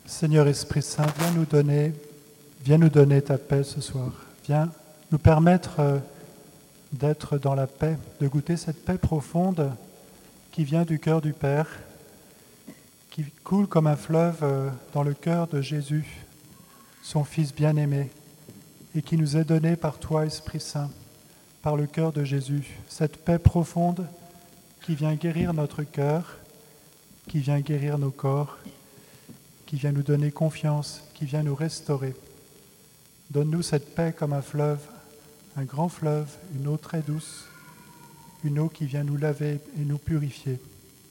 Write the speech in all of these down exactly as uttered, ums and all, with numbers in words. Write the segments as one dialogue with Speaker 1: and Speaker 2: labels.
Speaker 1: Seigneur Esprit Saint, viens nous donner, viens nous donner ta paix ce soir. Viens nous permettre euh, d'être dans la paix, de goûter cette paix profonde qui vient du cœur du Père, qui coule comme un fleuve euh, dans le cœur de Jésus, son Fils bien-aimé, et qui nous est donnée par toi, Esprit Saint, par le cœur de Jésus. Cette paix profonde qui vient guérir notre cœur, qui vient guérir nos corps, qui vient nous donner confiance, qui vient nous restaurer. Donne-nous cette paix comme un fleuve, un grand fleuve, une eau très douce, une eau qui vient nous laver et nous purifier.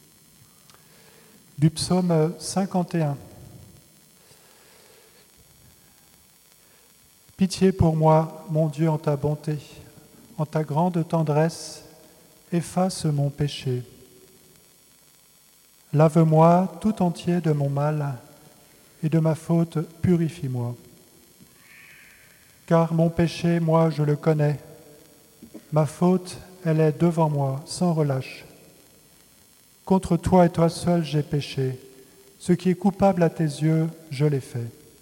Speaker 1: Du psaume cinquante et un. Pitié pour moi, mon Dieu, en ta bonté, en ta grande tendresse, efface mon péché. Lave-moi tout entier de mon mal, et de ma faute, purifie-moi. Car mon péché, moi, je le connais. Ma faute, elle est devant moi, sans relâche. Contre toi et toi seul, j'ai péché. Ce qui est coupable à tes yeux, je l'ai fait.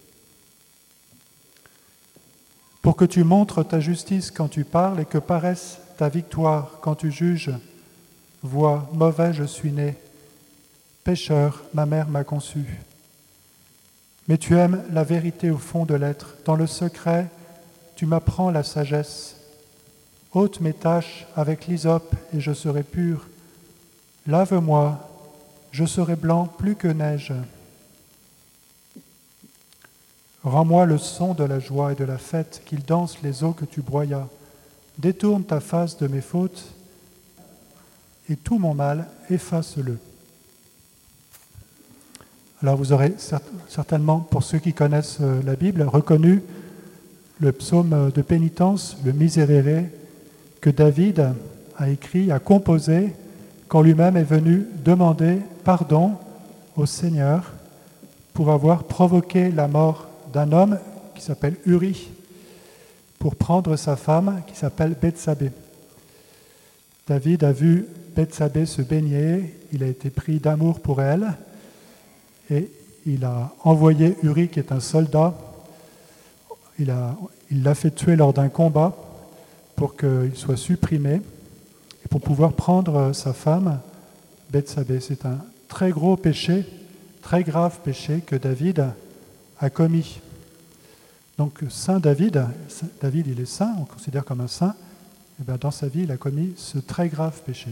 Speaker 1: Pour que tu montres ta justice quand tu parles et que paraisse ta victoire quand tu juges, vois, mauvais je suis né. Pécheur, ma mère m'a conçu. Mais tu aimes la vérité au fond de l'être. Dans le secret, tu m'apprends la sagesse. Ôte mes taches avec l'hysope et je serai pur. Lave-moi, je serai blanc plus que neige. Rends-moi le son de la joie et de la fête, qu'ils dansent les eaux que tu broyas. Détourne ta face de mes fautes et tout mon mal, efface-le. Alors vous aurez certainement, pour ceux qui connaissent la Bible, reconnu le psaume de pénitence, le Miserere, que David a écrit, a composé, quand lui-même est venu demander pardon au Seigneur pour avoir provoqué la mort d'un homme qui s'appelle Uri, pour prendre sa femme qui s'appelle Bethsabée. David a vu Bethsabée se baigner, il a été pris d'amour pour elle, et il a envoyé Uri, qui est un soldat, il, a, il l'a fait tuer lors d'un combat pour qu'il soit supprimé et pour pouvoir prendre sa femme, Bethsabée. C'est un très gros péché, très grave péché que David a commis. Donc Saint David, David il est saint, on le considère comme un saint, et bien dans sa vie il a commis ce très grave péché.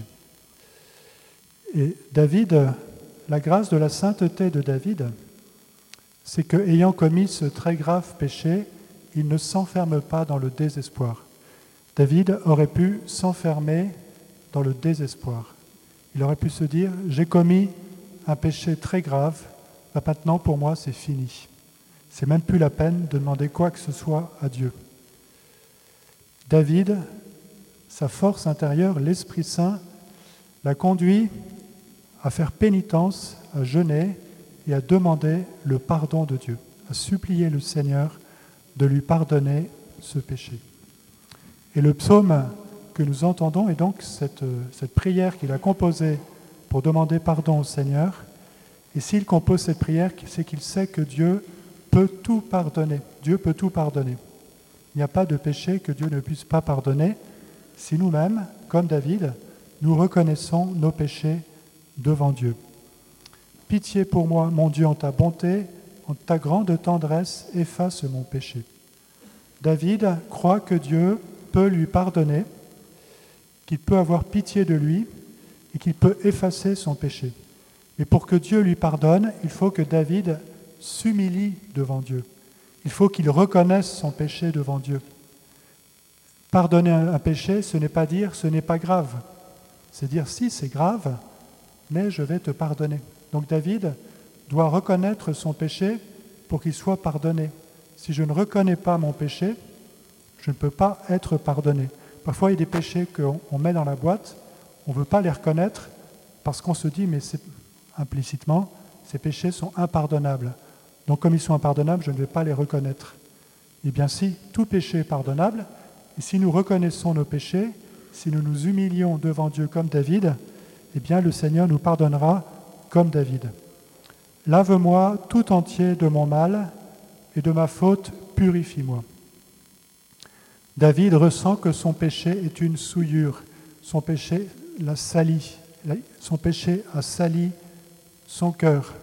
Speaker 1: Et David, la grâce de la sainteté de David, c'est qu'ayant commis ce très grave péché, il ne s'enferme pas dans le désespoir. David aurait pu s'enfermer dans le désespoir. Il aurait pu se dire, j'ai commis un péché très grave, maintenant pour moi c'est fini. C'est même plus la peine de demander quoi que ce soit à Dieu. David, sa force intérieure, l'Esprit Saint, l'a conduit à faire pénitence, à jeûner et à demander le pardon de Dieu, à supplier le Seigneur de lui pardonner ce péché. Et le psaume que nous entendons est donc cette, cette prière qu'il a composée pour demander pardon au Seigneur. Et s'il compose cette prière, c'est qu'il sait que Dieu peut tout pardonner. Dieu peut tout pardonner. Il n'y a pas de péché que Dieu ne puisse pas pardonner si nous-mêmes, comme David, nous reconnaissons nos péchés devant Dieu. Pitié pour moi, mon Dieu, en ta bonté, en ta grande tendresse, efface mon péché. David croit que Dieu peut lui pardonner, qu'il peut avoir pitié de lui et qu'il peut effacer son péché. Mais pour que Dieu lui pardonne, il faut que David s'humilie devant Dieu. Il faut qu'il reconnaisse son péché devant Dieu. Pardonner un péché, ce n'est pas dire « ce n'est pas grave ». C'est dire « si, c'est grave, mais je vais te pardonner ». Donc David doit reconnaître son péché pour qu'il soit pardonné. Si je ne reconnais pas mon péché, je ne peux pas être pardonné. Parfois, il y a des péchés qu'on met dans la boîte, on ne veut pas les reconnaître parce qu'on se dit, mais c'est, implicitement, ces péchés sont impardonnables. Donc comme ils sont impardonnables, je ne vais pas les reconnaître. Eh bien si, tout péché est pardonnable, et si nous reconnaissons nos péchés, si nous nous humilions devant Dieu comme David, eh bien le Seigneur nous pardonnera comme David. Lave-moi tout entier de mon mal et de ma faute, purifie-moi. David ressent que son péché est une souillure. Son péché l'a sali. Son péché a sali son cœur.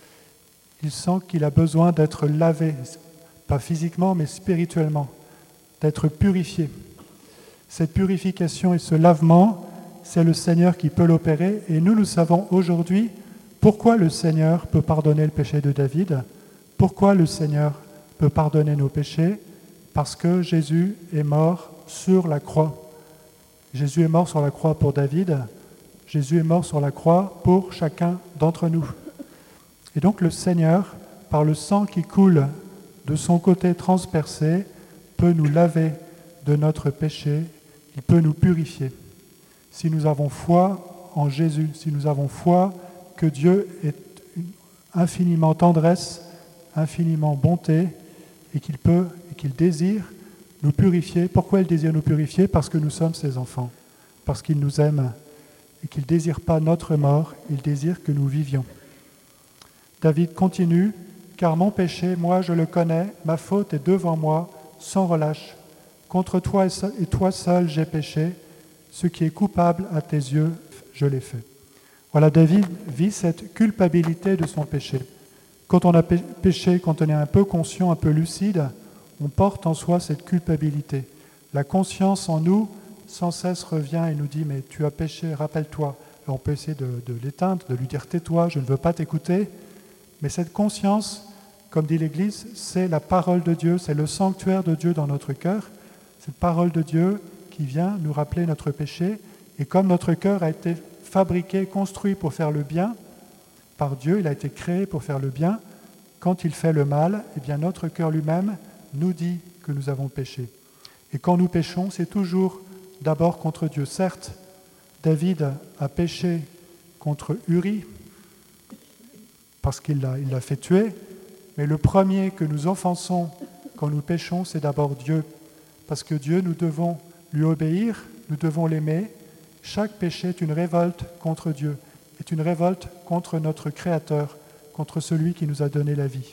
Speaker 1: Il sent qu'il a besoin d'être lavé, pas physiquement, mais spirituellement, d'être purifié. Cette purification et ce lavement, c'est le Seigneur qui peut l'opérer. Et nous, nous savons aujourd'hui pourquoi le Seigneur peut pardonner le péché de David, pourquoi le Seigneur peut pardonner nos péchés, parce que Jésus est mort sur la croix. Jésus est mort sur la croix pour David, Jésus est mort sur la croix pour chacun d'entre nous. Et donc le Seigneur, par le sang qui coule de son côté transpercé, peut nous laver de notre péché, il peut nous purifier. Si nous avons foi en Jésus, si nous avons foi que Dieu est infiniment tendresse, infiniment bonté, et qu'il peut, et qu'il désire nous purifier. Pourquoi il désire nous purifier? Parce que nous sommes ses enfants, parce qu'il nous aime, et qu'il ne désire pas notre mort, il désire que nous vivions. David continue, « Car mon péché, moi je le connais, ma faute est devant moi, sans relâche. Contre toi et toi seul j'ai péché, ce qui est coupable à tes yeux, je l'ai fait. » Voilà, David vit cette culpabilité de son péché. Quand on a péché, quand on est un peu conscient, un peu lucide, on porte en soi cette culpabilité. La conscience en nous, sans cesse, revient et nous dit « Mais tu as péché, rappelle-toi. » Alors on peut essayer de, de l'éteindre, de lui dire « Tais-toi, je ne veux pas t'écouter. » Mais cette conscience, comme dit l'Église, c'est la parole de Dieu, c'est le sanctuaire de Dieu dans notre cœur. Cette parole de Dieu qui vient nous rappeler notre péché. Et comme notre cœur a été fabriqué, construit pour faire le bien, par Dieu, il a été créé pour faire le bien. Quand il fait le mal, eh bien notre cœur lui-même nous dit que nous avons péché. Et quand nous péchons, c'est toujours d'abord contre Dieu. Certes, David a péché contre Uri, parce qu'il l'a, il l'a fait tuer, mais le premier que nous offensons quand nous péchons, c'est d'abord Dieu. Parce que Dieu, nous devons lui obéir, nous devons l'aimer. Chaque péché est une révolte contre Dieu, est une révolte contre notre Créateur, contre celui qui nous a donné la vie.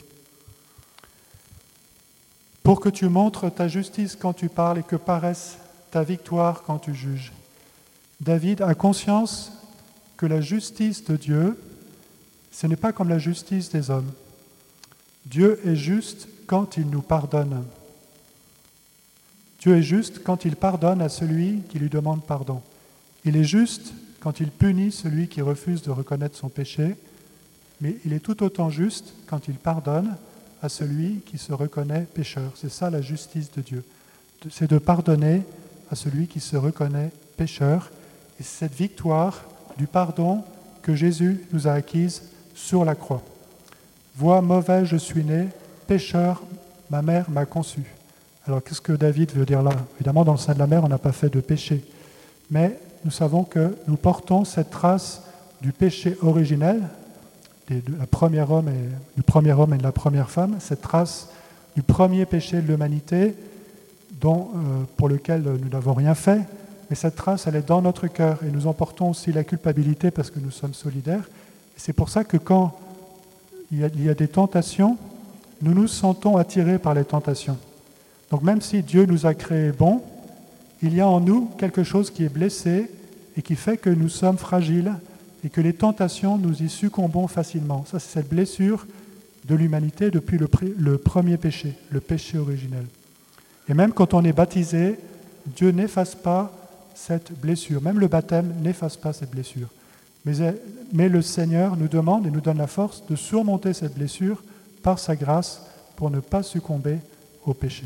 Speaker 1: Pour que tu montres ta justice quand tu parles et que paraisse ta victoire quand tu juges. David a conscience que la justice de Dieu, ce n'est pas comme la justice des hommes. Dieu est juste quand il nous pardonne. Dieu est juste quand il pardonne à celui qui lui demande pardon. Il est juste quand il punit celui qui refuse de reconnaître son péché, mais il est tout autant juste quand il pardonne à celui qui se reconnaît pécheur. C'est ça la justice de Dieu. C'est de pardonner à celui qui se reconnaît pécheur. Et c'est cette victoire du pardon que Jésus nous a acquise sur la croix. Vois, mauvais je suis né, pécheur, ma mère m'a conçu. Alors qu'est-ce que David veut dire là? Évidemment, dans le sein de la mère, on n'a pas fait de péché. Mais nous savons que nous portons cette trace du péché originel, de la première homme et, du premier homme et de la première femme, cette trace du premier péché de l'humanité, dont, euh, pour lequel nous n'avons rien fait, mais cette trace, elle est dans notre cœur, et nous en portons aussi la culpabilité parce que nous sommes solidaires. Et c'est pour ça que quand il y a, il y a des tentations, nous nous sentons attirés par les tentations. Donc même si Dieu nous a créés bons, il y a en nous quelque chose qui est blessé et qui fait que nous sommes fragiles et que les tentations, nous y succombons facilement. Ça, c'est cette blessure de l'humanité depuis le, le premier péché, le péché originel. Et même quand on est baptisé, Dieu n'efface pas cette blessure. Même le baptême n'efface pas cette blessure. Mais, mais le Seigneur nous demande et nous donne la force de surmonter cette blessure par sa grâce pour ne pas succomber au péché.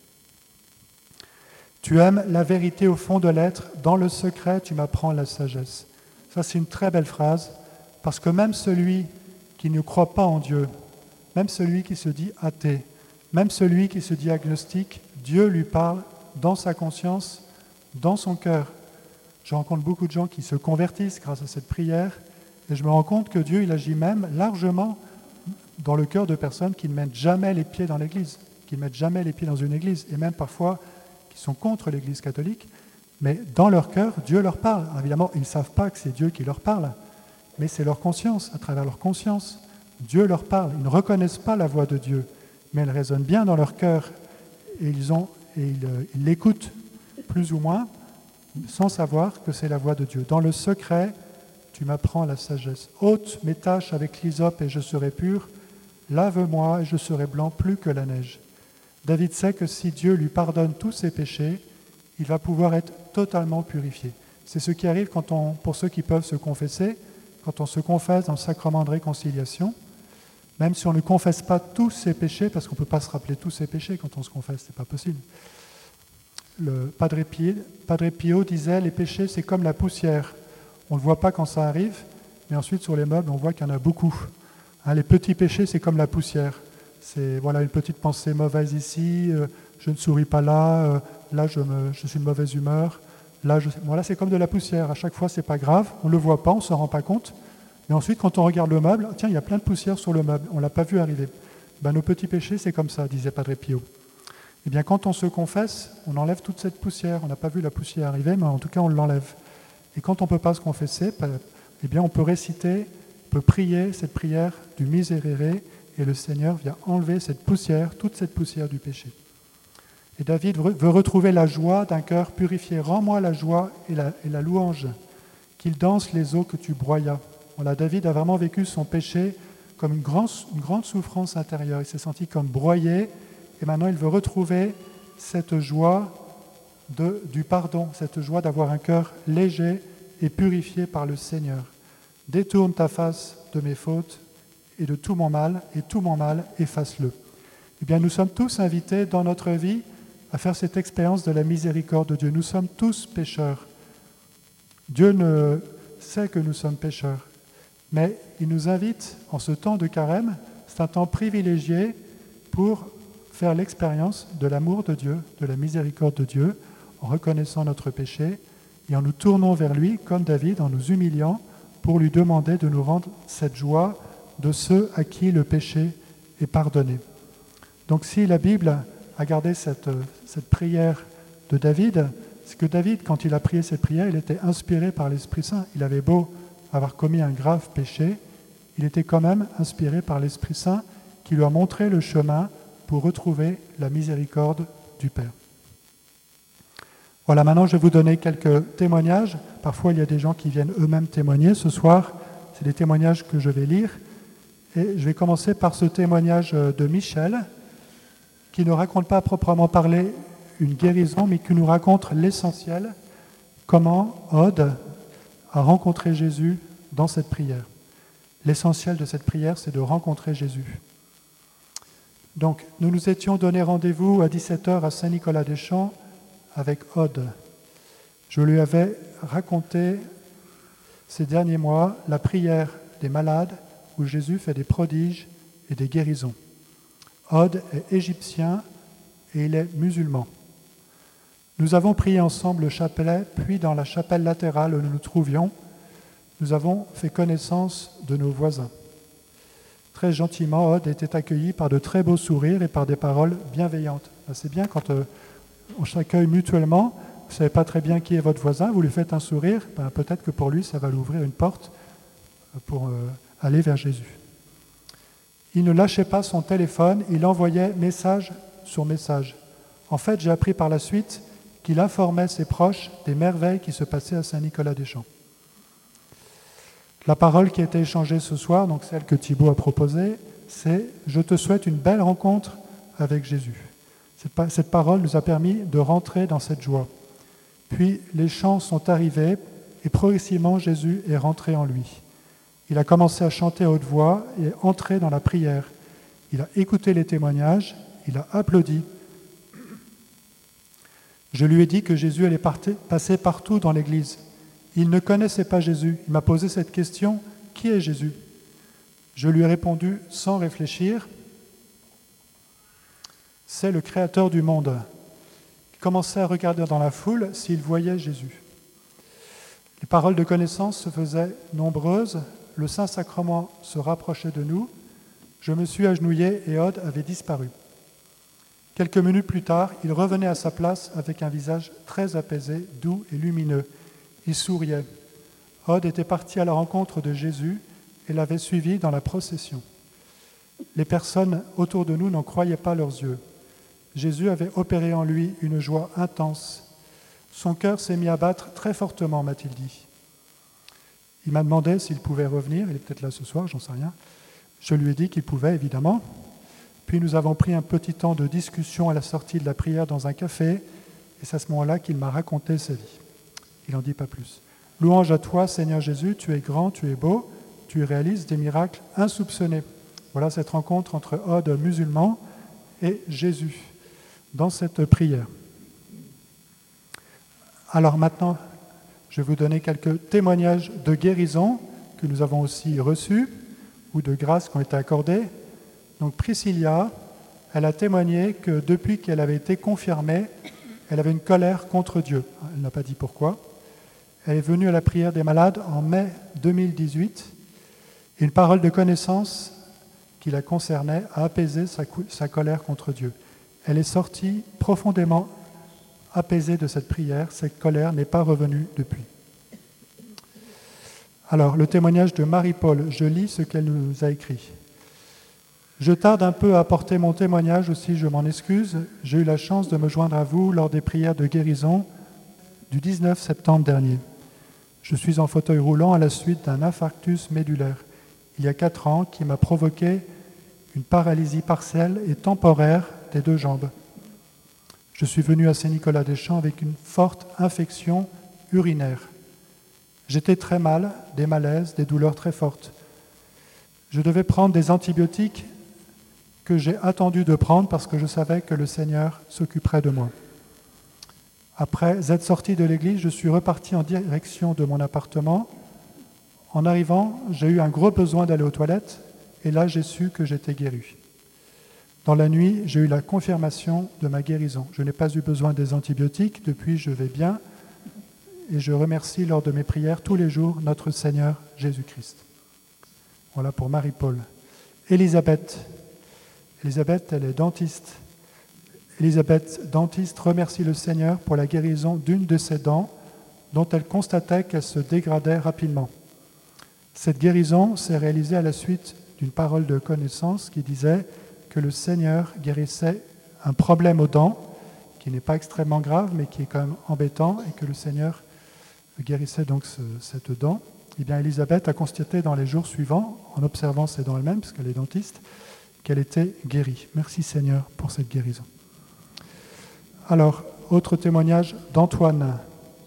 Speaker 1: Tu aimes la vérité au fond de l'être, dans le secret tu m'apprends la sagesse. Ça c'est une très belle phrase, parce que même celui qui ne croit pas en Dieu, même celui qui se dit athée, même celui qui se dit agnostique, Dieu lui parle dans sa conscience, dans son cœur. Je rencontre beaucoup de gens qui se convertissent grâce à cette prière, et je me rends compte que Dieu il agit même largement dans le cœur de personnes qui ne mettent jamais les pieds dans l'église, qui ne mettent jamais les pieds dans une église, et même parfois qui sont contre l'église catholique, mais dans leur cœur, Dieu leur parle. Évidemment, ils ne savent pas que c'est Dieu qui leur parle, mais c'est leur conscience, à travers leur conscience, Dieu leur parle. Ils ne reconnaissent pas la voix de Dieu, mais elle résonne bien dans leur cœur et ils, ont, et ils, euh, ils l'écoutent plus ou moins sans savoir que c'est la voix de Dieu. Dans le secret, tu m'apprends la sagesse. Ôte mes taches avec l'hysope et je serai pur. Lave-moi et je serai blanc plus que la neige. David sait que si Dieu lui pardonne tous ses péchés, il va pouvoir être totalement purifié. C'est ce qui arrive quand on, pour ceux qui peuvent se confesser, quand on se confesse dans le sacrement de réconciliation, même si on ne confesse pas tous ses péchés, parce qu'on ne peut pas se rappeler tous ses péchés quand on se confesse, ce n'est pas possible. Le Padre Pio, Padre Pio disait « Les péchés, c'est comme la poussière. On ne le voit pas quand ça arrive, mais ensuite sur les meubles, on voit qu'il y en a beaucoup. Hein, les petits péchés, c'est comme la poussière. C'est voilà, une petite pensée mauvaise ici, euh, je ne souris pas là, euh, là je, me, je suis de mauvaise humeur. Là, je, voilà, c'est comme de la poussière. À chaque fois, c'est pas grave, on ne le voit pas, on ne s'en rend pas compte. Mais ensuite, quand on regarde le meuble, tiens, il y a plein de poussière sur le meuble, on ne l'a pas vu arriver. Ben, nos petits péchés, c'est comme ça, disait Padre Pio. Eh bien, quand on se confesse, on enlève toute cette poussière. On n'a pas vu la poussière arriver, mais en tout cas, on l'enlève. Et quand on ne peut pas se confesser, eh bien, on peut réciter, on peut prier cette prière du Miserere, et le Seigneur vient enlever cette poussière, toute cette poussière du péché. Et David veut retrouver la joie d'un cœur purifié. Rends-moi la joie et la, et la louange, qu'il danse les eaux que tu broyas. Voilà, David a vraiment vécu son péché comme une grande, une grande souffrance intérieure. Il s'est senti comme broyé, et maintenant il veut retrouver cette joie de, du pardon, cette joie d'avoir un cœur léger et purifié par le Seigneur. Détourne ta face de mes fautes et de tout mon mal, et tout mon mal, efface-le. Eh bien, nous sommes tous invités dans notre vie à faire cette expérience de la miséricorde de Dieu. Nous sommes tous pécheurs. Dieu ne sait que nous sommes pécheurs, mais il nous invite en ce temps de carême, c'est un temps privilégié pour faire l'expérience de l'amour de Dieu, de la miséricorde de Dieu, en reconnaissant notre péché et en nous tournant vers lui, comme David, en nous humiliant, pour lui demander de nous rendre cette joie de ceux à qui le péché est pardonné. Donc si la Bible a gardé cette, cette prière de David, c'est que David, quand il a prié cette prière, il était inspiré par l'Esprit Saint. Il avait beau avoir commis un grave péché, il était quand même inspiré par l'Esprit Saint qui lui a montré le chemin pour retrouver la miséricorde du Père. Voilà, maintenant je vais vous donner quelques témoignages. Parfois il y a des gens qui viennent eux-mêmes témoigner. Ce soir, c'est des témoignages que je vais lire. Et je vais commencer par ce témoignage de Michel, qui ne raconte pas à proprement parler une guérison, mais qui nous raconte l'essentiel, comment Aude a rencontré Jésus dans cette prière. L'essentiel de cette prière, c'est de rencontrer Jésus. Donc, nous nous étions donné rendez-vous à dix-sept heures à Saint-Nicolas-des-Champs avec Aude. Je lui avais raconté ces derniers mois la prière des malades où Jésus fait des prodiges et des guérisons. Aude est égyptien et il est musulman. Nous avons prié ensemble le chapelet, puis dans la chapelle latérale où nous nous trouvions, nous avons fait connaissance de nos voisins. Très gentiment, Aude était accueilli par de très beaux sourires et par des paroles bienveillantes. C'est bien quand euh, on s'accueille mutuellement, vous ne savez pas très bien qui est votre voisin, vous lui faites un sourire, ben peut-être que pour lui, ça va lui ouvrir une porte pour euh, aller vers Jésus. Il ne lâchait pas son téléphone, il envoyait message sur message. En fait, j'ai appris par la suite qu'il informait ses proches des merveilles qui se passaient à Saint-Nicolas-des-Champs. La parole qui a été échangée ce soir, donc celle que Thibaut a proposée, c'est « Je te souhaite une belle rencontre avec Jésus ». Cette, cette parole nous a permis de rentrer dans cette joie. Puis les chants sont arrivés et progressivement Jésus est rentré en lui. Il a commencé à chanter à haute voix et entré dans la prière. Il a écouté les témoignages, il a applaudi. Je lui ai dit que Jésus allait passer partout dans l'Église. Il ne connaissait pas Jésus. Il m'a posé cette question, qui est Jésus ? Je lui ai répondu sans réfléchir, c'est le Créateur du monde. Il commençait à regarder dans la foule s'il voyait Jésus. Les paroles de connaissance se faisaient nombreuses, le Saint-Sacrement se rapprochait de nous, je me suis agenouillé et Aude avait disparu. Quelques minutes plus tard, il revenait à sa place avec un visage très apaisé, doux et lumineux. Il souriait. Aude était parti à la rencontre de Jésus et l'avait suivi dans la procession. Les personnes autour de nous n'en croyaient pas leurs yeux. Jésus avait opéré en lui une joie intense. Son cœur s'est mis à battre très fortement, m'a-t-il dit. Il m'a demandé s'il pouvait revenir, il est peut-être là ce soir, j'en sais rien. Je lui ai dit qu'il pouvait, évidemment. Puis nous avons pris un petit temps de discussion à la sortie de la prière dans un café, et c'est à ce moment-là qu'il m'a raconté sa vie. Il n'en dit pas plus. Louange à toi, Seigneur Jésus, tu es grand, tu es beau, tu réalises des miracles insoupçonnés. Voilà cette rencontre entre Aude musulman et Jésus dans cette prière. Alors maintenant, je vais vous donner quelques témoignages de guérison que nous avons aussi reçus ou de grâces qui ont été accordées. Donc Priscilla, elle a témoigné que depuis qu'elle avait été confirmée, elle avait une colère contre Dieu. Elle n'a pas dit pourquoi. Elle est venue à la prière des malades en mai deux mille dix-huit. Une parole de connaissance qui la concernait a apaisé sa, sa colère contre Dieu. Elle est sortie profondément apaisée de cette prière. Cette colère n'est pas revenue depuis. Alors, le témoignage de Marie-Paul, je lis ce qu'elle nous a écrit. Je tarde un peu à apporter mon témoignage aussi, je m'en excuse. J'ai eu la chance de me joindre à vous lors des prières de guérison du dix-neuf septembre dernier. Je suis en fauteuil roulant à la suite d'un infarctus médulaire, il y a quatre ans, qui m'a provoqué une paralysie partielle et temporaire des deux jambes. Je suis venu à Saint-Nicolas-des-Champs avec une forte infection urinaire. J'étais très mal, des malaises, des douleurs très fortes. Je devais prendre des antibiotiques que j'ai attendu de prendre parce que je savais que le Seigneur s'occuperait de moi. Après être sorti de l'église, je suis reparti en direction de mon appartement. En arrivant, j'ai eu un gros besoin d'aller aux toilettes et là, j'ai su que j'étais guéri. Dans la nuit, j'ai eu la confirmation de ma guérison. Je n'ai pas eu besoin des antibiotiques. Depuis, je vais bien et je remercie lors de mes prières tous les jours notre Seigneur Jésus-Christ. Voilà pour Marie-Paul. Élisabeth. Élisabeth, elle est dentiste. Élisabeth, dentiste, remercie le Seigneur pour la guérison d'une de ses dents dont elle constatait qu'elle se dégradait rapidement. Cette guérison s'est réalisée à la suite d'une parole de connaissance qui disait que le Seigneur guérissait un problème aux dents qui n'est pas extrêmement grave mais qui est quand même embêtant et que le Seigneur guérissait donc ce, cette dent. Eh bien, Élisabeth a constaté dans les jours suivants, en observant ses dents elle-même, parce qu'elle est dentiste, qu'elle était guérie. Merci Seigneur pour cette guérison. Alors, autre témoignage d'Antoine.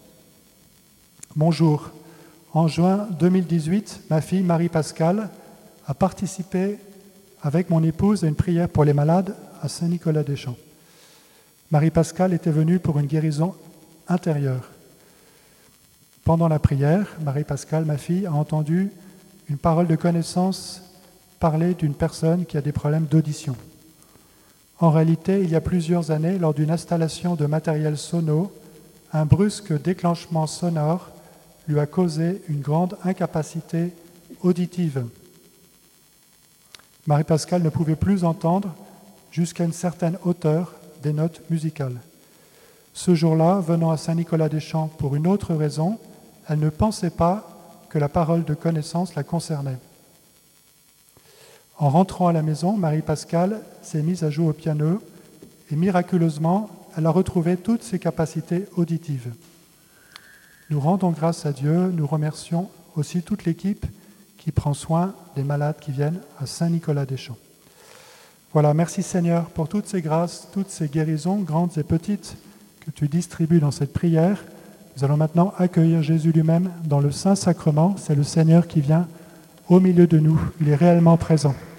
Speaker 1: Bonjour. En juin deux mille dix-huit, ma fille Marie-Pascale a participé avec mon épouse à une prière pour les malades à Saint-Nicolas-des-Champs. Marie-Pascale était venue pour une guérison intérieure. Pendant la prière, Marie-Pascale, ma fille, a entendu une parole de connaissance parler d'une personne qui a des problèmes d'audition. En réalité, il y a plusieurs années, lors d'une installation de matériel sono, un brusque déclenchement sonore lui a causé une grande incapacité auditive. Marie-Pascale ne pouvait plus entendre jusqu'à une certaine hauteur des notes musicales. Ce jour-là, venant à Saint-Nicolas-des-Champs pour une autre raison, elle ne pensait pas que la parole de connaissance la concernait. En rentrant à la maison, Marie-Pascale s'est mise à jouer au piano et miraculeusement, elle a retrouvé toutes ses capacités auditives. Nous rendons grâce à Dieu, nous remercions aussi toute l'équipe qui prend soin des malades qui viennent à Saint-Nicolas-des-Champs. Voilà, merci Seigneur pour toutes ces grâces, toutes ces guérisons, grandes et petites, que tu distribues dans cette prière. Nous allons maintenant accueillir Jésus lui-même dans le Saint-Sacrement. C'est le Seigneur qui vient au milieu de nous. Il est réellement présent.